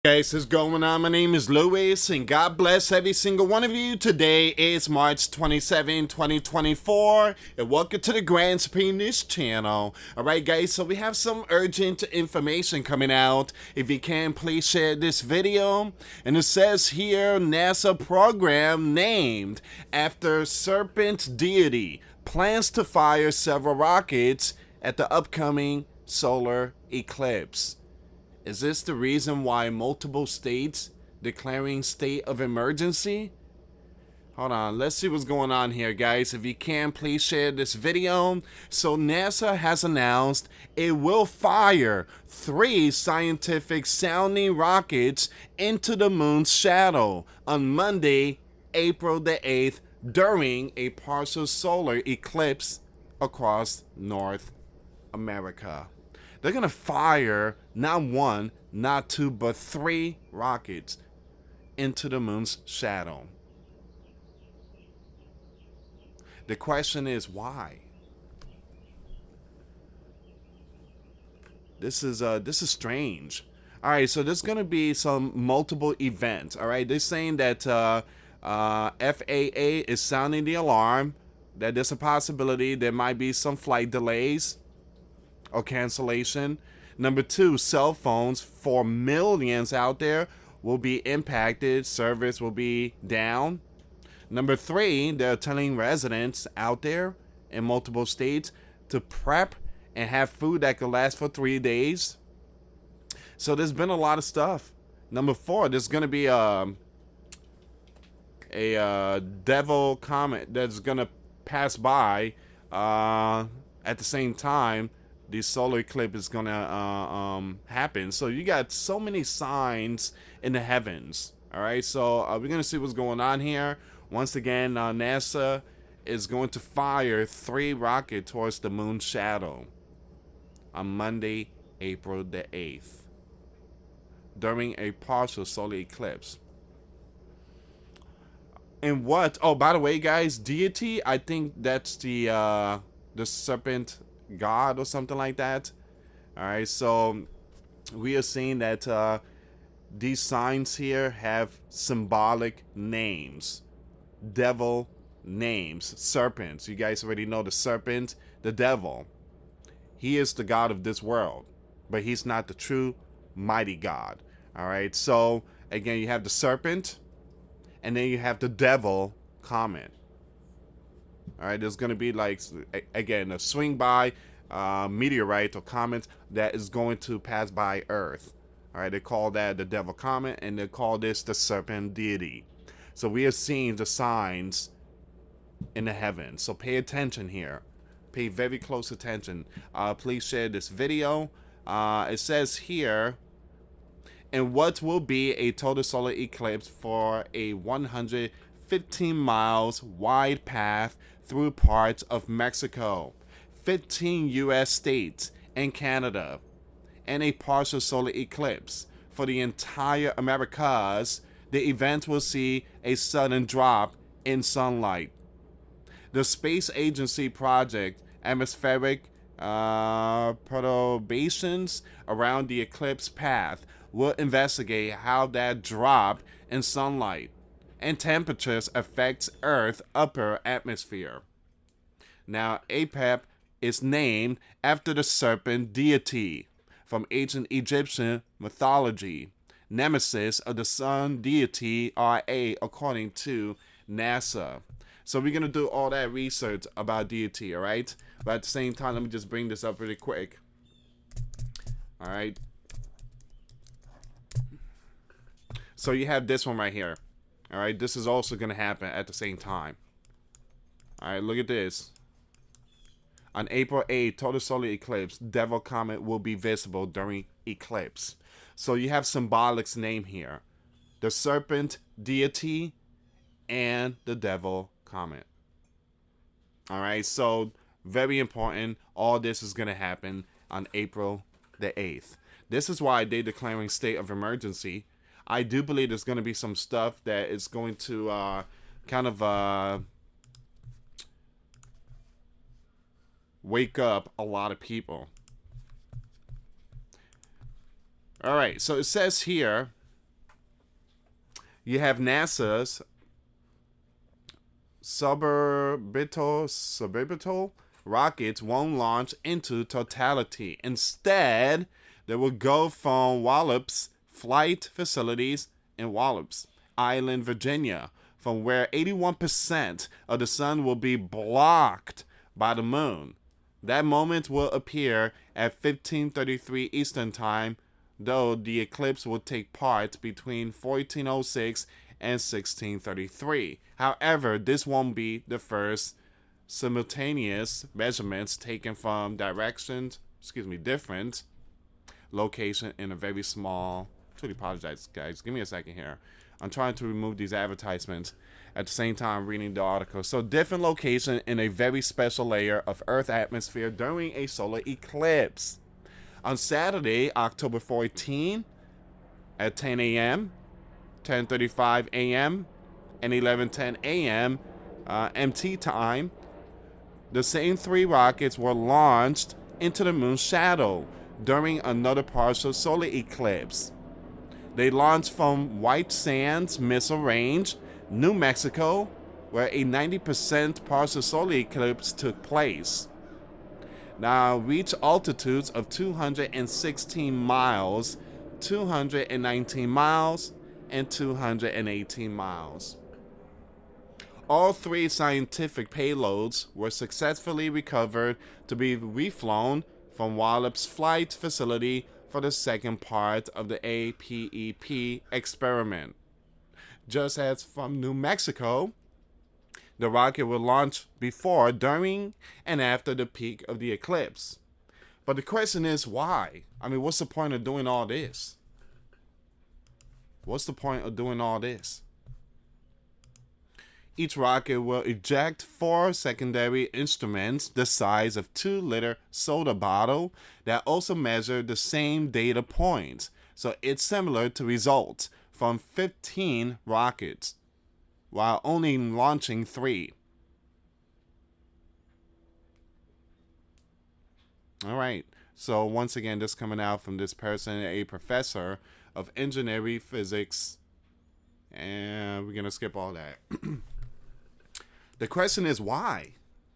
Guys, what's going on? My name is Louis, and God bless every single one of you. Today is March 27, 2024, and welcome to the Grand Supreme News channel. Alright guys, so we have some urgent information coming out. If you can, please share this video. And it says here, NASA program named after serpent deity plans to fire several rockets at the upcoming solar eclipse. Is this the reason why multiple states declaring state of emergency? Hold on, let's see what's going on here, guys. If you can, please share this video. So NASA has announced it will fire 3 scientific sounding rockets into the moon's shadow on Monday, April the 8th, during a partial solar eclipse across North America. They're going to fire not 1, not 2, but 3 rockets into the moon's shadow. The question is why? This is strange. All right, so there's going to be some multiple events. All right, they're saying that FAA is sounding the alarm that there's a possibility there might be some flight delays or cancellation. Number 2, cell phones for millions out there will be impacted. Service will be down. Number 3, they're telling residents out there in multiple states to prep and have food that could last for 3 days. So there's been a lot of stuff. Number 4, there's going to be a devil comet that's going to pass by at the same time the solar eclipse is gonna happen. So you got so many signs in the heavens. All right, so we're gonna see what's going on here. Once again, NASA is going to fire 3 rockets towards the moon's shadow on Monday, April the 8th, during a partial solar eclipse. And what? Oh, by the way, guys, deity. I think that's the serpent god or something like that. All right, so we are seeing that these signs here have symbolic names, devil names, serpents. You guys already know the serpent, the devil. He is the god of this world, but he's not the true mighty God. All right, so again, you have the serpent, and then you have the devil comet. All right, there's going to be, like, again, a swing by meteorite or comet that is going to pass by Earth. All right, they call that the devil comet, and they call this the serpent deity. So we are seeing the signs in the heavens. So pay attention here. Pay very close attention. Please share this video. It says here, and what will be a total solar eclipse for a 115 miles wide path through parts of Mexico, 15 U.S. states, and Canada, and a partial solar eclipse for the entire Americas. The event will see a sudden drop in sunlight. The space agency project atmospheric perturbations around the eclipse path will investigate how that drop in sunlight and temperatures affects Earth's upper atmosphere. Now, Apep is named after the serpent deity from ancient Egyptian mythology, nemesis of the sun deity Ra, according to NASA. So we're going to do all that research about deity, all right? But at the same time, let me just bring this up really quick. All right. So you have this one right here. All right, this is also going to happen at the same time. All right, look at this. On April 8th, total solar eclipse, devil comet will be visible during eclipse. So you have symbolics name here. The serpent deity and the devil comet. All right, so very important. All this is going to happen on April the 8th. This is why they're declaring state of emergency. I do believe there's going to be some stuff that is going to kind of wake up a lot of people. All right, so it says here, You have NASA's suborbital rockets won't launch into totality. Instead, they will go from Wallops flight facilities in Wallops Island, Virginia, from where 81% of the sun will be blocked by the moon. That moment will appear at 15:33 Eastern Time, though the eclipse will take part between 14:06 and 16:33. However, this won't be the first simultaneous measurements taken from different location in a very small. Truly apologize, guys. Give me a second here. I'm trying to remove these advertisements at the same time reading the article. So, different location in a very special layer of Earth atmosphere during a solar eclipse. On Saturday, October 14, at 10 a.m., 10:35 a.m., and 11:10 a.m. MT time, the same three rockets were launched into the moon's shadow during another partial solar eclipse. They launched from White Sands Missile Range, New Mexico, where a 90% partial solar eclipse took place. Now reach altitudes of 216 miles, 219 miles, and 218 miles. All three scientific payloads were successfully recovered to be reflown from Wallops Flight Facility for the second part of the APEP experiment. Just as from New Mexico, the rocket will launch before, during, and after the peak of the eclipse. But the question is why? I mean, what's the point of doing all this? What's the point of doing all this? Each rocket will eject 4 secondary instruments the size of 2-liter soda bottle that also measure the same data points. So it's similar to results from 15 rockets, while only launching 3. All right. So once again, this coming out from this person, a professor of engineering physics, and we're gonna skip all that. The question is why?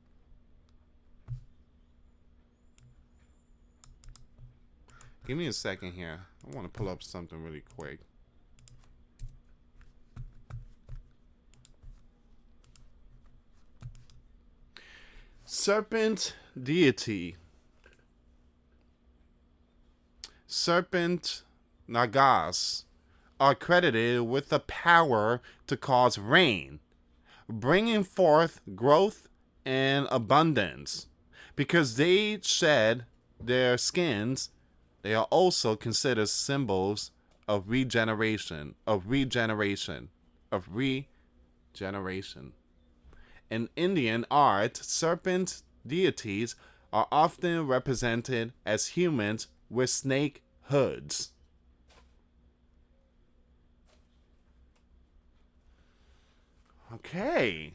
Give me a second here. I want to pull up something really quick. Serpent deity. Serpent Nagas are credited with the power to cause rain, bringing forth growth and abundance. Because they shed their skins, they are also considered symbols of regeneration. In Indian art, serpent deities are often represented as humans with snake hoods. Okay.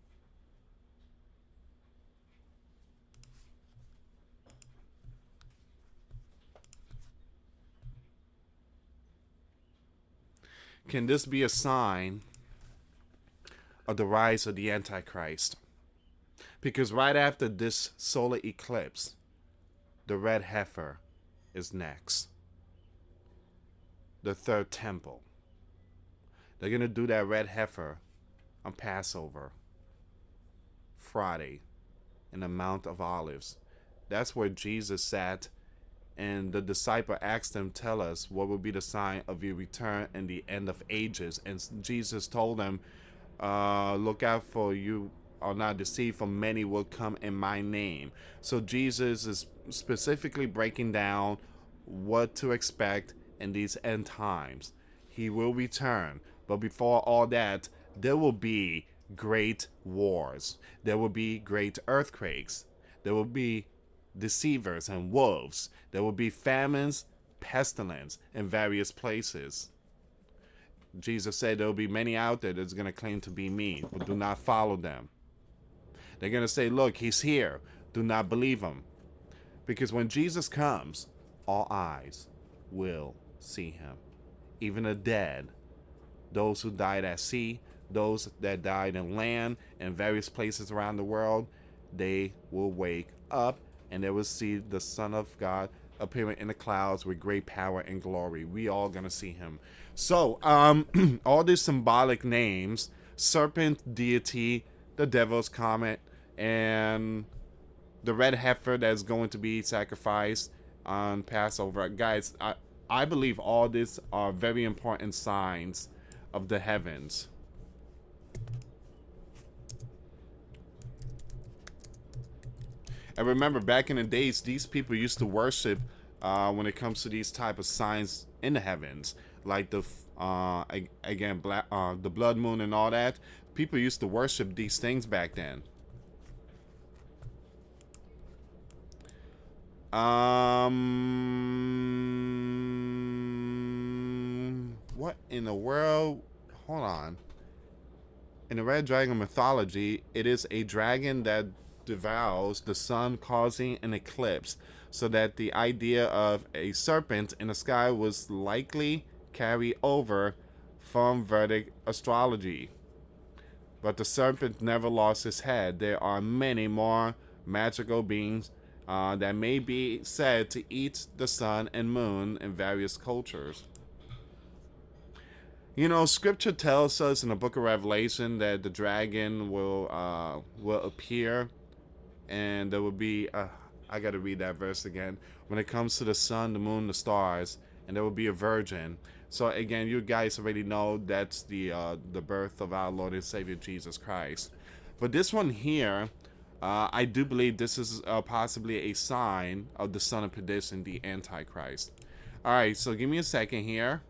Can this be a sign of the rise of the Antichrist? Because right after this solar eclipse, the red heifer is next. The third temple. They're going to do that red heifer on Passover, Friday, in the Mount of Olives. That's where Jesus sat, and the disciple asked him, tell us what will be the sign of your return and the end of ages. And Jesus told them, look out, for you are not deceived, for many will come in my name. So Jesus is specifically breaking down what to expect in these end times. He will return, but before all that, there will be great wars. There will be great earthquakes. There will be deceivers and wolves. There will be famines, pestilence in various places. Jesus said there will be many out there that's going to claim to be me, but do not follow them. They're going to say, look, he's here. Do not believe him. Because when Jesus comes, all eyes will see him. Even the dead those who died at sea, those that died in land and various places around the world, they will wake up and they will see the Son of God appearing in the clouds with great power and glory. We all gonna see him. So, all these symbolic names: serpent, deity, the devil's comet, and the red heifer that's going to be sacrificed on Passover. Guys, I believe all these are very important signs of the heavens. And remember, back in the days, these people used to worship when it comes to these type of signs in the heavens, like the the blood moon and all that. People used to worship these things back then. What in the world? Hold on. In the Red Dragon mythology, it is a dragon that devours the sun, causing an eclipse, so that the idea of a serpent in the sky was likely carried over from Vedic astrology. But the serpent never lost his head. There are many more magical beings that may be said to eat the sun and moon in various cultures. You know, Scripture tells us in the Book of Revelation that the dragon will appear, and there will be. I got to read that verse again. When it comes to the sun, the moon, the stars, and there will be a virgin. So again, you guys already know that's the birth of our Lord and Savior Jesus Christ. But this one here, I do believe this is possibly a sign of the son of perdition, the Antichrist. All right, so give me a second here.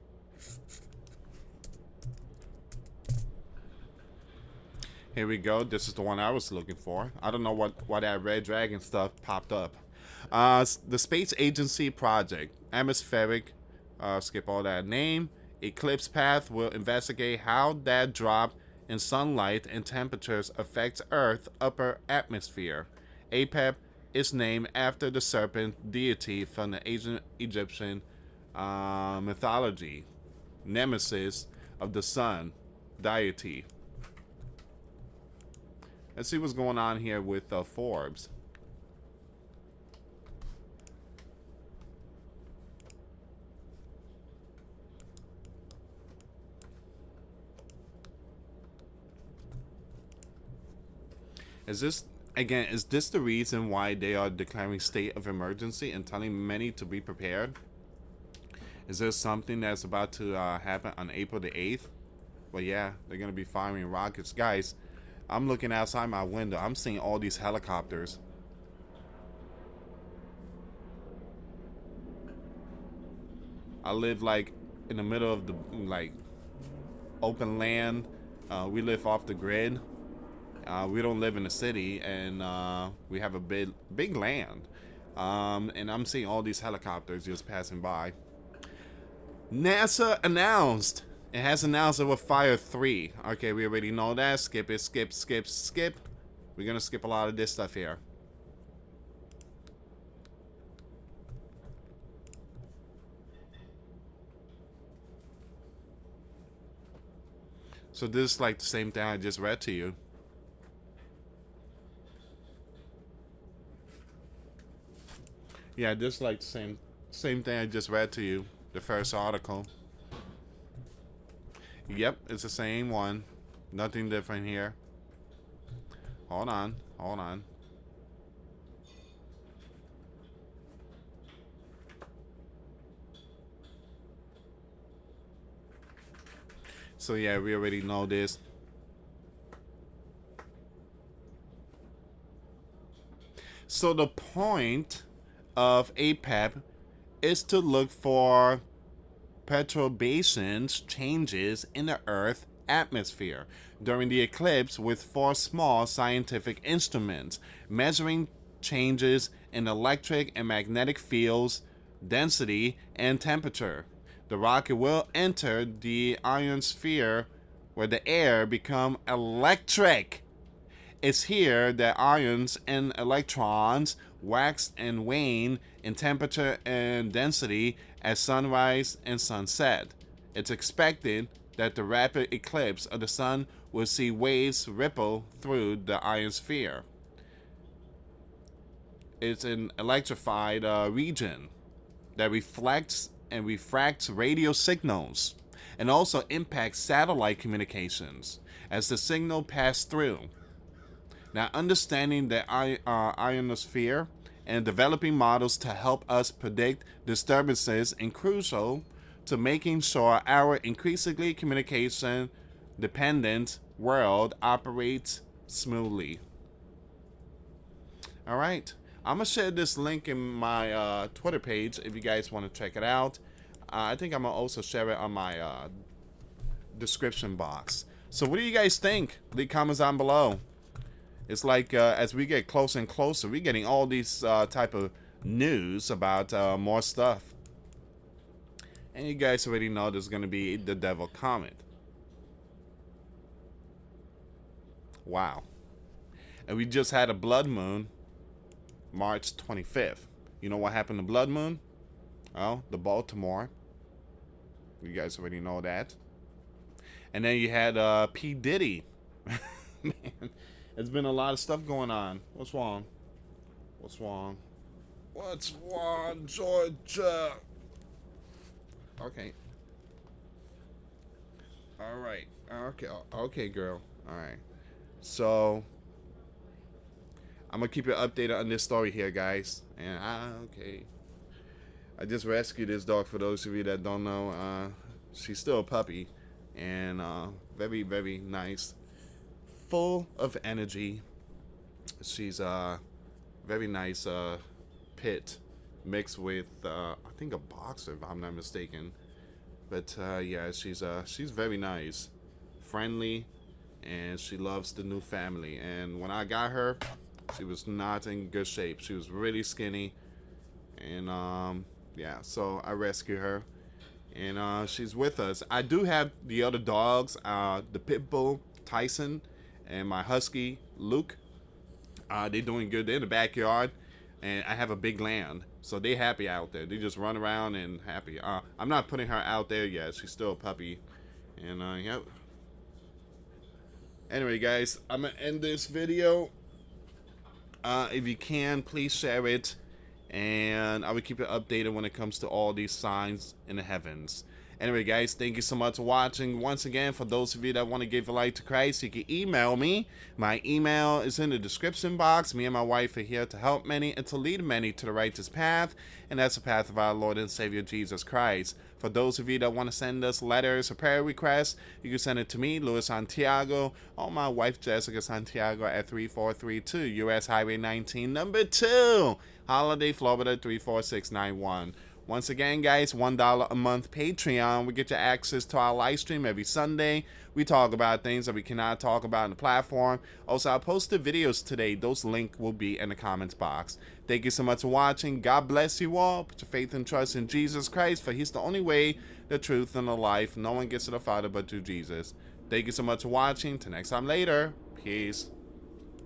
Here we go. This is the one I was looking for. I don't know why that red dragon stuff popped up. The Space Agency Project, atmospheric, skip all that name, eclipse path will investigate how that drop in sunlight and temperatures affects Earth's upper atmosphere. APEP is named after the serpent deity from the ancient Egyptian mythology, nemesis of the sun deity. Let's see what's going on here with Forbes. Is this the reason why they are declaring state of emergency and telling many to be prepared? Is there something that's about to happen on April the 8th? Well, yeah, they're going to be firing rockets. Guys, I'm looking outside my window. I'm seeing all these helicopters. I live like in the middle of the open land. We live off the grid. We don't live in a city, and we have a big land. And I'm seeing all these helicopters just passing by. NASA announced. It has announced it will fire 3. Okay, we already know that. Skip it, skip. We're going to skip a lot of this stuff here. So this is like the same thing I just read to you. Yeah, this is like the same thing I just read to you. The first article. Yep, it's the same one. Nothing different here. Hold on. So yeah, we already know this. So the point of APEP is to look for perturbations, changes in the Earth atmosphere during the eclipse with 4 small scientific instruments measuring changes in electric and magnetic fields, density, and temperature. The rocket will enter the ionosphere where the air become electric. It's here that ions and electrons wax and wane in temperature and density at sunrise and sunset. It's expected that the rapid eclipse of the sun will see waves ripple through the ionosphere. It's an electrified region that reflects and refracts radio signals and also impacts satellite communications as the signal pass through. Now, understanding the ionosphere and developing models to help us predict disturbances is crucial to making sure our increasingly communication dependent world operates smoothly. All right. I'm going to share this link in my Twitter page if you guys want to check it out. I think I'm going to also share it on my description box. So what do you guys think? Leave comments down below. It's like as we get closer and closer, we're getting all these type of news about more stuff. And you guys already know there's going to be the Devil Comet. Wow. And we just had a blood moon. March 25th. You know what happened to Blood Moon? Oh, the Baltimore. You guys already know that. And then you had P. Diddy. Man, there's been a lot of stuff going on. What's wrong? What's wrong? What's wrong, Georgia? Okay. All right. Okay, girl. All right. So I'm gonna keep you updated on this story here, guys. And okay, I just rescued this dog. For those of you that don't know, she's still a puppy, and very, very nice, full of energy. She's a very nice pit mixed with I think a boxer, if I'm not mistaken. But yeah, she's very nice, friendly, and she loves the new family. And when I got her, she was not in good shape. She was really skinny. And, yeah, so I rescued her. And she's with us. I do have the other dogs, the Pit Bull, Tyson, and my Husky, Luke. They're doing good. They're in the backyard. And I have a big land. So they're happy out there. They just run around and happy. I'm not putting her out there yet. She's still a puppy. And, yep. Anyway, guys, I'm going to end this video. If you can, please share it, and I will keep you updated when it comes to all these signs in the heavens. Anyway, guys, thank you so much for watching. Once again, for those of you that want to give your life to Christ, you can email me. My email is in the description box. Me and my wife are here to help many and to lead many to the righteous path, and that's the path of our Lord and Savior Jesus Christ. For those of you that want to send us letters or prayer requests, you can send it to me, Luis Santiago, or my wife, Jessica Santiago, at 3432 U.S. Highway 19, number 2, Holiday, Florida, 34691. Once again, guys, $1 a month Patreon. We get you access to our live stream every Sunday. We talk about things that we cannot talk about on the platform. Also, I posted videos today. Those links will be in the comments box. Thank you so much for watching. God bless you all. Put your faith and trust in Jesus Christ, for he's the only way, the truth, and the life. No one gets to the Father but through Jesus. Thank you so much for watching. Till next time later. Peace.